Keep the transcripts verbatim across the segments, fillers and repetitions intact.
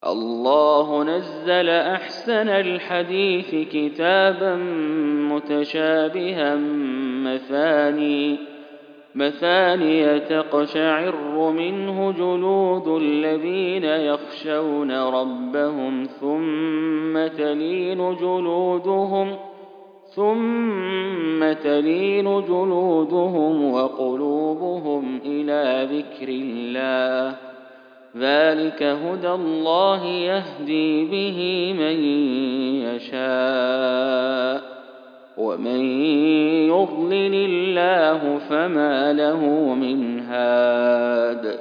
الله نزل أحسن الحديث كتابا متشابها مثاني مثانية تقشعر منه جلود الذين يخشون ربهم ثم تلين جلودهم ثم تلين جلودهم وقلوبهم إلى ذكر الله ذلك هدى الله يهدي به من يشاء ومن يضلل الله فما له من هاد.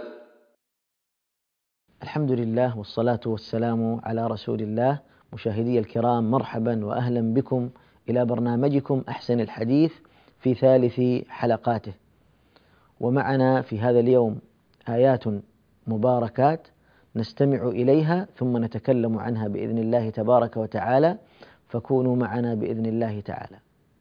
الحمد لله والصلاة والسلام على رسول الله. مشاهدي الكرام، مرحبا وأهلا بكم إلى برنامجكم أحسن الحديث في ثالث حلقاته. ومعنا في هذا اليوم آيات مباركات نستمع إليها ثم نتكلم عنها بإذن الله تبارك وتعالى، فكونوا معنا بإذن الله تعالى.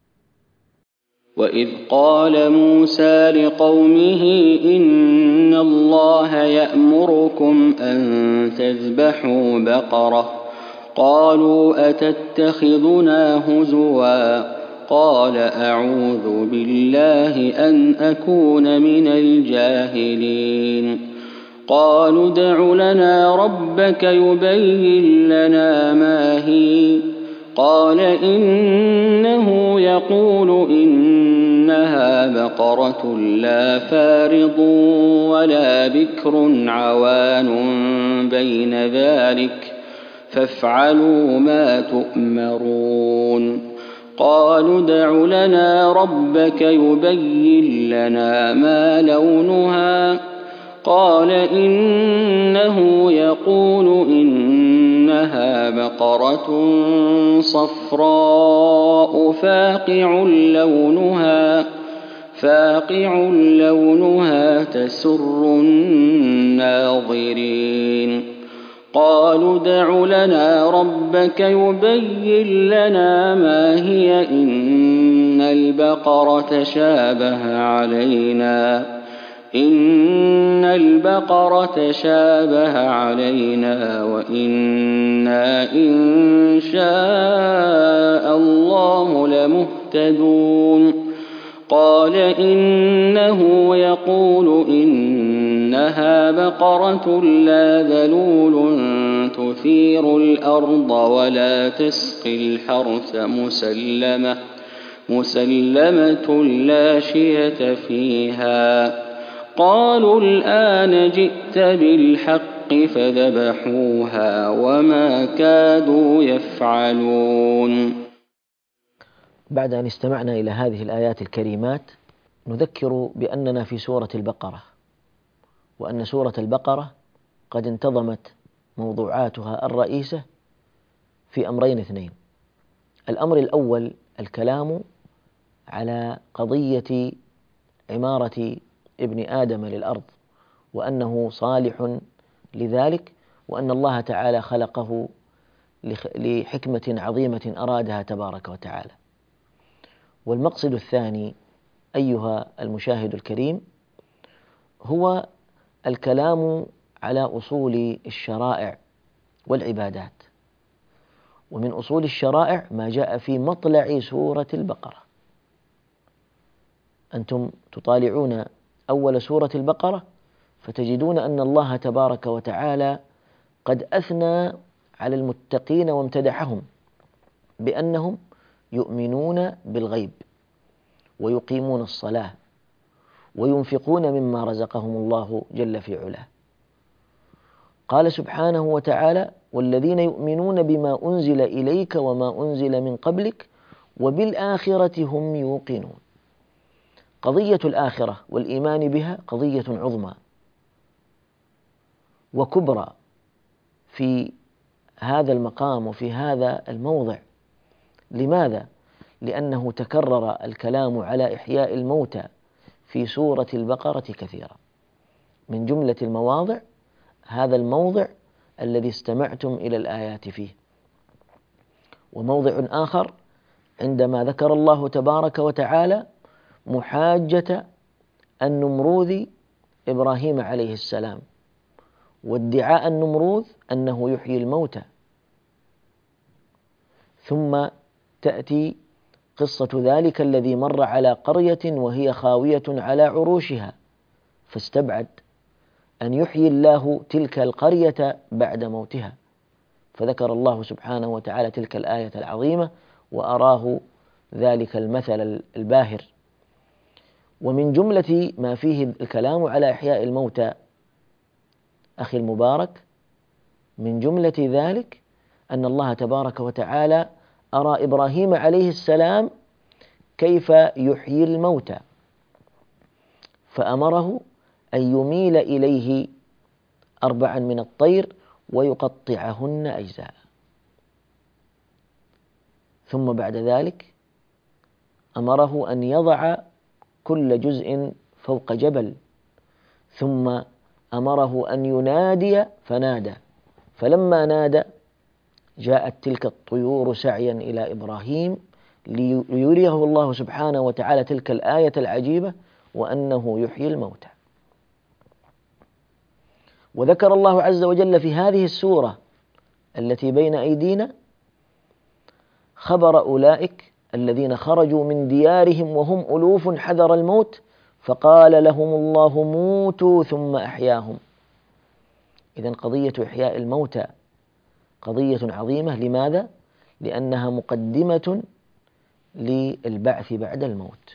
وإذ قال موسى لقومه إن الله يأمركم أن تذبحوا بقرة قالوا أتتخذنا هزوا قال أعوذ بالله أن أكون من الجاهلين. قالوا ادع لنا ربك يبين لنا ما هي قال إنه يقول إنها بقرة لا فارض ولا بكر عوان بين ذلك فافعلوا ما تؤمرون. قالوا ادع لنا ربك يبين لنا ما لونها قال إنه يقول إنها بقرة صفراء فاقع لونها فاقع لونها تسر الناظرين. قالوا ادع لنا ربك يبين لنا ما هي إن البقرة شابه علينا إن البقرة شابه علينا وإنا إن شاء الله لمهتدون. قال إنه يقول إنها بقرة لا ذلول تثير الأرض ولا تسقي الحرث مسلمة مسلمة لا شية فيها. قالوا الآن جئت بالحق فذبحوها وما كادوا يفعلون. بعد أن استمعنا إلى هذه الآيات الكريمات نذكر بأننا في سورة البقرة، وأن سورة البقرة قد انتظمت موضوعاتها الرئيسة في أمرين اثنين. الأمر الأول الكلام على قضية عمارة ابن آدم للأرض، وأنه صالح لذلك، وأن الله تعالى خلقه لحكمة عظيمة أرادها تبارك وتعالى. والمقصد الثاني أيها المشاهد الكريم هو الكلام على أصول الشرائع والعبادات. ومن أصول الشرائع ما جاء في مطلع سورة البقرة. أنتم تطالعون أول سورة البقرة فتجدون أن الله تبارك وتعالى قد أثنى على المتقين وامتدحهم بأنهم يؤمنون بالغيب ويقيمون الصلاة وينفقون مما رزقهم الله جل في علاه. قال سبحانه وتعالى والذين يؤمنون بما أنزل إليك وما أنزل من قبلك وبالآخرة هم يوقنون. قضية الآخرة والإيمان بها قضية عظمى وكبرى في هذا المقام وفي هذا الموضع. لماذا؟ لأنه تكرر الكلام على إحياء الموتى في سورة البقرة كثيرا. من جملة المواضع هذا الموضع الذي استمعتم إلى الآيات فيه. وموضع آخر عندما ذكر الله تبارك وتعالى محاجة النمروذ إبراهيم عليه السلام، وادعاء النمروذ أنه يحيي الموتى. ثم تأتي قصة ذلك الذي مر على قرية وهي خاوية على عروشها، فاستبعد أن يحيي الله تلك القرية بعد موتها، فذكر الله سبحانه وتعالى تلك الآية العظيمة وأراه ذلك المثل الباهر. ومن جملة ما فيه الكلام على إحياء الموتى أخي المبارك، من جملة ذلك أن الله تبارك وتعالى أرى إبراهيم عليه السلام كيف يحيي الموتى، فأمره أن يميل إليه أربعا من الطير ويقطعهن أجزاء، ثم بعد ذلك أمره أن يضع كل جزء فوق جبل، ثم أمره أن ينادي فنادى، فلما نادى جاءت تلك الطيور سعيا إلى إبراهيم ليريه الله سبحانه وتعالى تلك الآية العجيبة وأنه يحيي الموتى. وذكر الله عز وجل في هذه السورة التي بين أيدينا خبر أولئك الذين خرجوا من ديارهم وهم ألوف حذر الموت فقال لهم الله موتوا ثم أحياهم. إذن قضية إحياء الموتى قضية عظيمة. لماذا؟ لأنها مقدمة للبعث بعد الموت.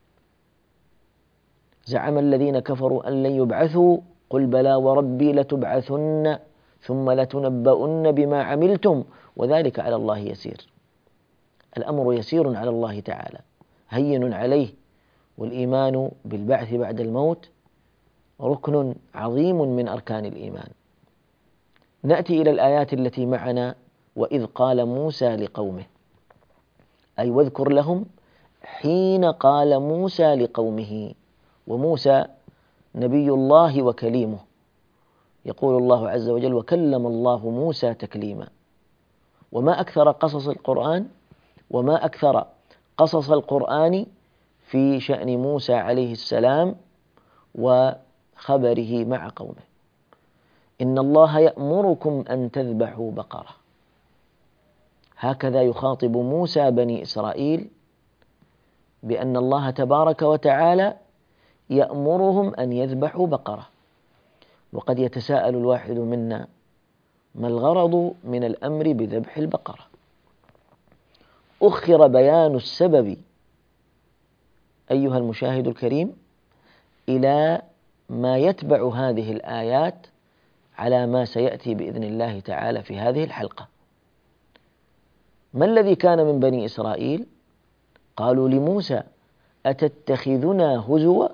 زعم الذين كفروا أن لن يبعثوا قل بلى وربي لتبعثن ثم لتنبؤن بما عملتم وذلك على الله يسير. الأمر يسير على الله تعالى، هين عليه. والإيمان بالبعث بعد الموت ركن عظيم من أركان الإيمان. نأتي إلى الآيات التي معنا. وإذ قال موسى لقومه، أي واذكر لهم حين قال موسى لقومه. وموسى نبي الله وكليمه، يقول الله عز وجل وكلم الله موسى تكليما. وما أكثر قصص القرآن وما أكثر قصص القرآن في شأن موسى عليه السلام وخبره مع قومه. إن الله يأمركم أن تذبحوا بقرة. هكذا يخاطب موسى بني إسرائيل بأن الله تبارك وتعالى يأمرهم أن يذبحوا بقرة. وقد يتساءل الواحد منا ما الغرض من الأمر بذبح البقرة؟ أخر بيان السبب أيها المشاهد الكريم إلى ما يتبع هذه الآيات على ما سيأتي بإذن الله تعالى في هذه الحلقة. ما الذي كان من بني إسرائيل؟ قالوا لموسى أتتخذنا هزوا؟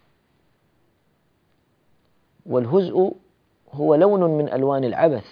والهزء هو لون من ألوان العبث.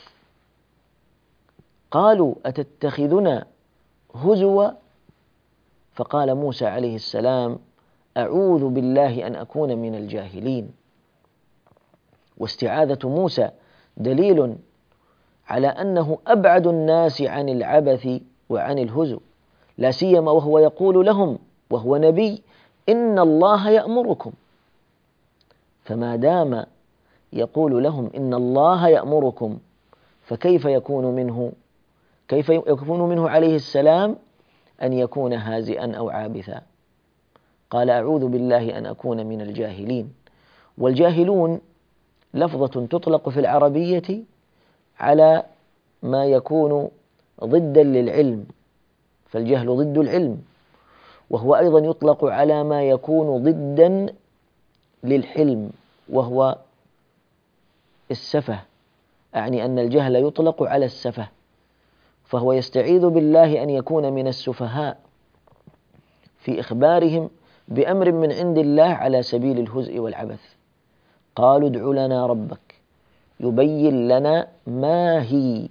قالوا أتتخذنا هزوا؟ فقال موسى عليه السلام أعوذ بالله أن أكون من الجاهلين. واستعاذة موسى دليل على أنه أبعد الناس عن العبث وعن الهزو، لا سيما وهو يقول لهم وهو نبي إن الله يأمركم. فما دام يقول لهم إن الله يأمركم فكيف يكون منه كيف يكون منه عليه السلام أن يكون هازئا أو عابثا؟ قال أعوذ بالله أن أكون من الجاهلين. والجاهلون لفظة تطلق في العربية على ما يكون ضدا للعلم، فالجهل ضد العلم، وهو أيضا يطلق على ما يكون ضدا للحلم وهو السفه، أعني أن الجهل يطلق على السفه، فهو يستعيذ بالله أن يكون من السفهاء في إخبارهم بأمر من عند الله على سبيل الهزء والعبث. قالوا ادع لنا ربك يبين لنا ما هي.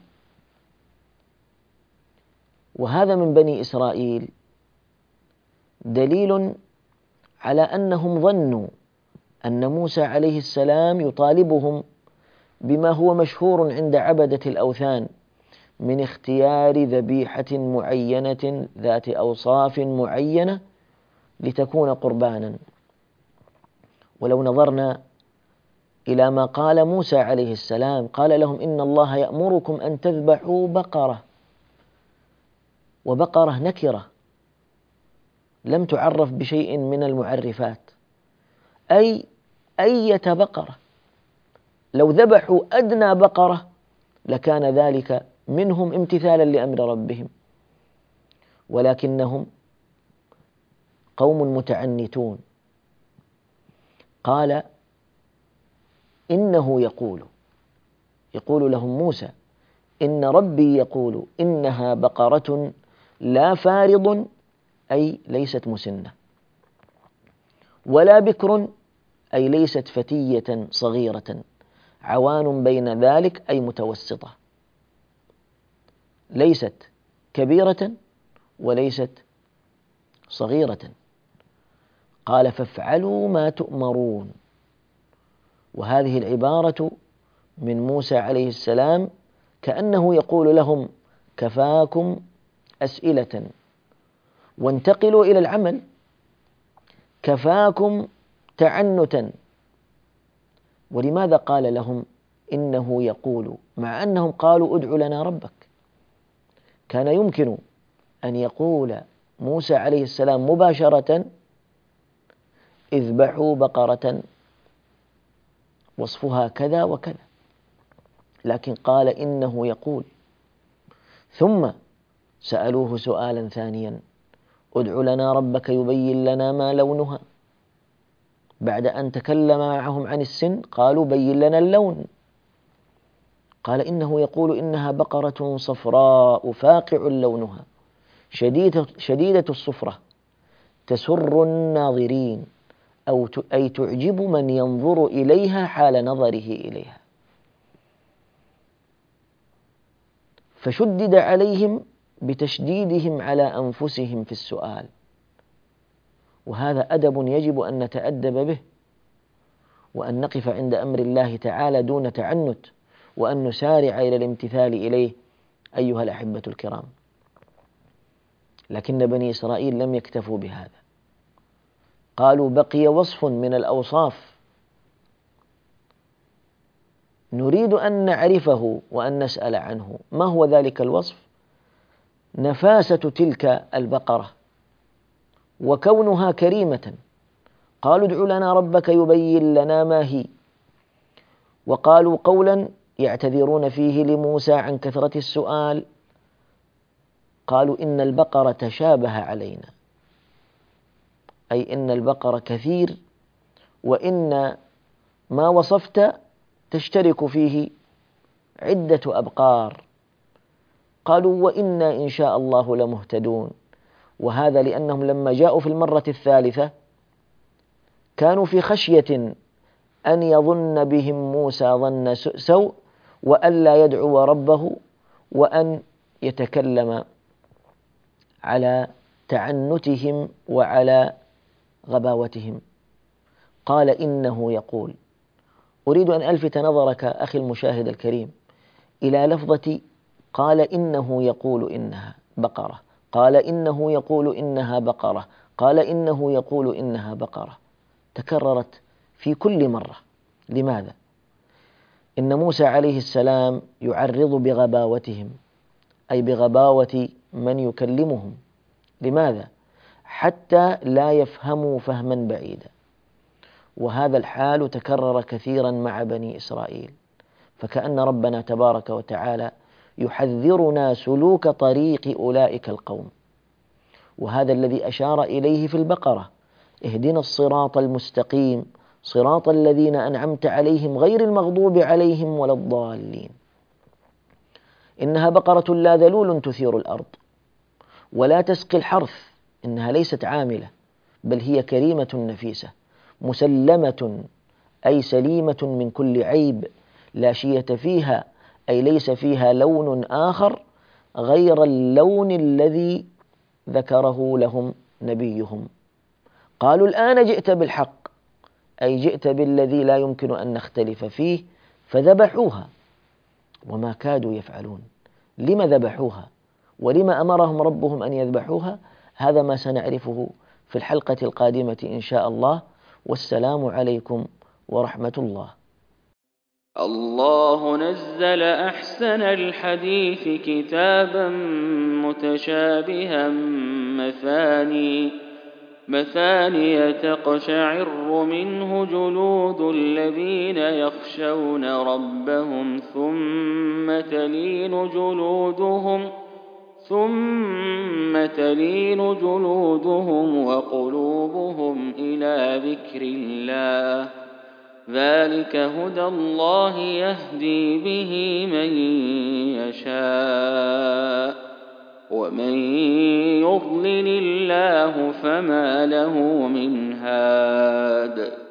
وهذا من بني إسرائيل دليل على أنهم ظنوا أن موسى عليه السلام يطالبهم بما هو مشهور عند عبدة الأوثان من اختيار ذبيحة معينة ذات أوصاف معينة لتكون قربانا. ولو نظرنا إلى ما قال موسى عليه السلام، قال لهم إن الله يأمركم أن تذبحوا بقرة، وبقرة نكرة لم تعرف بشيء من المعرفات، أي أية بقرة. لو ذبحوا أدنى بقرة لكان ذلك منهم امتثالا لأمر ربهم، ولكنهم قوم متعنتون. قال إنه يقول يقول لهم موسى إن ربي يقول إنها بقرة لا فارض، أي ليست مسنة، ولا بكر، أي ليست فتية صغيرة، عوان بين ذلك، أي متوسطة، ليست كبيرة وليست صغيرة. قال فافعلوا ما تؤمرون. وهذه العبارة من موسى عليه السلام كأنه يقول لهم كفاكم أسئلة وانتقلوا إلى العمل، كفاكم تعنتا. ولماذا قال لهم إنه يقول مع أنهم قالوا ادع لنا ربك؟ كان يمكن أن يقول موسى عليه السلام مباشرة اذبحوا بقرة وصفها كذا وكذا، لكن قال إنه يقول. ثم سألوه سؤالا ثانيا ادع لنا ربك يبين لنا ما لونها. بعد أن تكلم معهم عن السن قالوا بين لنا اللون. قال إنه يقول إنها بقرة صفراء فاقع لونها شديدة, شديدة الصفرة تسر الناظرين، أو أي تعجب من ينظر إليها حال نظره إليها. فشدد عليهم بتشديدهم على أنفسهم في السؤال، وهذا أدب يجب أن نتأدب به، وأن نقف عند أمر الله تعالى دون تعنت، وأن نسارع إلى الامتثال إليه أيها الأحبة الكرام. لكن بني إسرائيل لم يكتفوا بهذا، قالوا بقي وصف من الأوصاف نريد أن نعرفه وأن نسأل عنه. ما هو ذلك الوصف؟ نفاسة تلك البقرة وكونها كريمة. قالوا ادع لنا ربك يبين لنا ما هي، وقالوا قولا يعتذرون فيه لموسى عن كثرة السؤال، قالوا إن البقرة تشابه علينا، أي إن البقرة كثير، وإن ما وصفت تشترك فيه عدة أبقار. قالوا وإنا إن شاء الله لمهتدون. وهذا لأنهم لما جاءوا في المرة الثالثة كانوا في خشية أن يظن بهم موسى ظن سوء، وأن لا يدعو ربه، وأن يتكلم على تعنتهم وعلى غباوتهم. قال إنه يقول. أريد أن ألفت نظرك أخي المشاهد الكريم إلى لفظة قال إنه يقول إنها بقرة، قال إنه يقول إنها بقرة، قال إنه يقول إنها بقرة، تكررت في كل مرة. لماذا؟ إن موسى عليه السلام يعرض بغباوتهم، أي بغباوة من يكلمهم. لماذا؟ حتى لا يفهموا فهما بعيدا. وهذا الحال تكرر كثيرا مع بني إسرائيل، فكأن ربنا تبارك وتعالى يحذرنا سلوك طريق أولئك القوم. وهذا الذي أشار إليه في البقرة: اهدنا الصراط المستقيم صراط الذين أنعمت عليهم غير المغضوب عليهم ولا الضالين. إنها بقرة لا ذلول تثير الأرض ولا تسقي الحرث، إنها ليست عاملة، بل هي كريمة نفيسة مسلمة، أي سليمة من كل عيب، لا شية فيها، أي ليس فيها لون آخر غير اللون الذي ذكره لهم نبيهم. قالوا الآن جئت بالحق، أي جئت بالذي لا يمكن أن نختلف فيه، فذبحوها وما كادوا يفعلون. لما ذبحوها ولما أمرهم ربهم أن يذبحوها؟ هذا ما سنعرفه في الحلقة القادمة إن شاء الله. والسلام عليكم ورحمة الله. الله نزل أحسن الحديث كتابا متشابها مثاني مثانية تقشعر منه جلود الذين يخشون ربهم ثم تلين جلودهم ثم تلين جلودهم وقلوبهم إلى ذكر الله ذلك هدى الله يهدي به من يشاء ومن يضلل الله فما له من هاد